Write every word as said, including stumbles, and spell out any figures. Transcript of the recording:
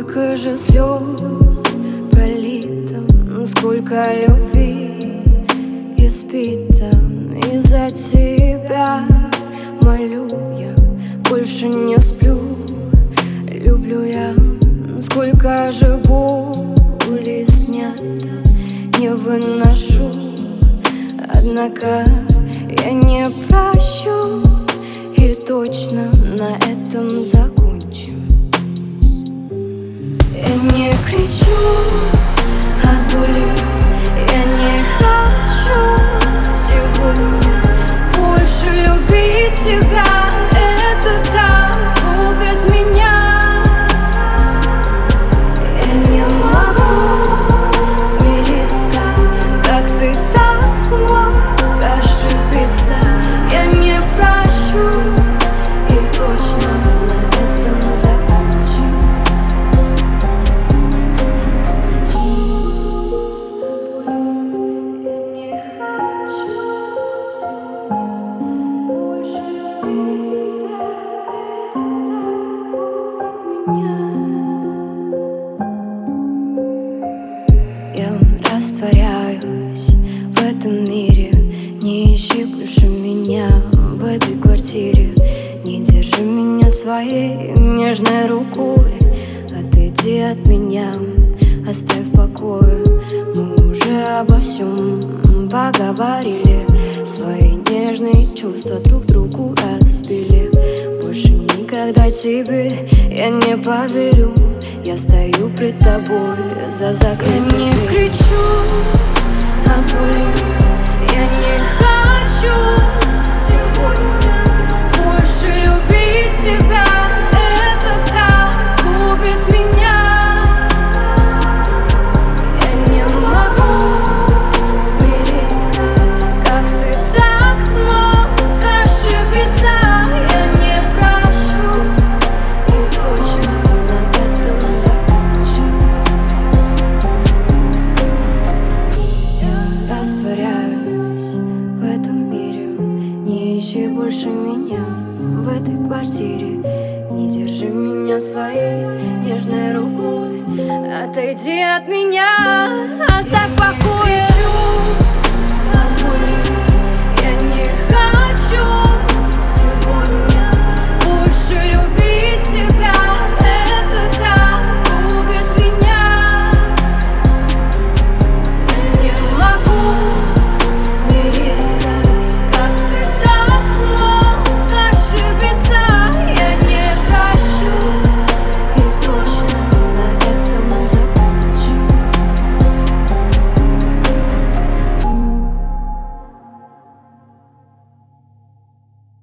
Сколько же слез пролито, сколько любви испито. Из-за тебя молю я, больше не сплю, люблю я. Сколько же боли снято, не выношу, однако я не прощу, и точно на этом закончим. Я не кричу от боли, я не хочу сегодня больше любить тебя. Это так губит меня. Я не могу смириться, как ты так смог ошибиться. Я не прощу, и точно на этом закончим. Я не хочу сегодня больше любить тебя. Это так губит меня. Я растворяюсь в этом мире. Не ищи больше меня в этой квартире. Не держи меня своей нежной рукой. Отойди от меня, оставь в покое. Мы уже обо всем поговорили. Свои нежные чувства друг другу разбили. Больше никогда тебе я не поверю. Я стою пред тобой за закрытой дверью. Я не кричу от боли, я не хочу сегодня больше любить тебя. Это так губит меня. Я не могу смириться, как ты так смог ошибиться. Я не прошу, и точно на этом закончим. Я растворяюсь в этом мире. Не ищи больше меня в этой квартире. Не держи меня своей нежной рукой. Отойди от меня, оставь в покое.